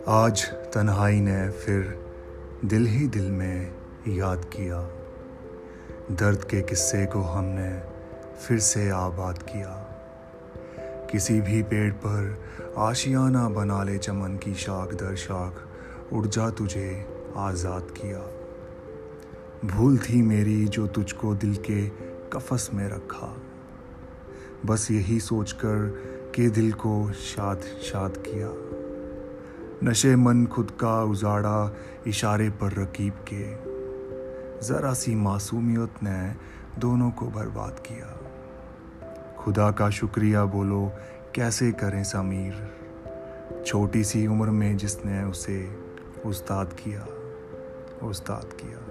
आज तन्हाई ने फिर दिल ही दिल में याद किया। दर्द के किस्से को हमने फिर से आबाद किया। किसी भी पेड़ पर आशियाना बना ले चमन की शाख दर शाख, उड़ जा तुझे आज़ाद किया। भूल थी मेरी जो तुझको दिल के कफस में रखा, बस यही सोचकर कि दिल को शाद शाद किया। नशे मन खुद का उजाड़ा इशारे पर रकीब के, ज़रा सी मासूमियत ने दोनों को बर्बाद किया। खुदा का शुक्रिया बोलो कैसे करें समीर, छोटी सी उम्र में जिसने उसे उस्ताद किया।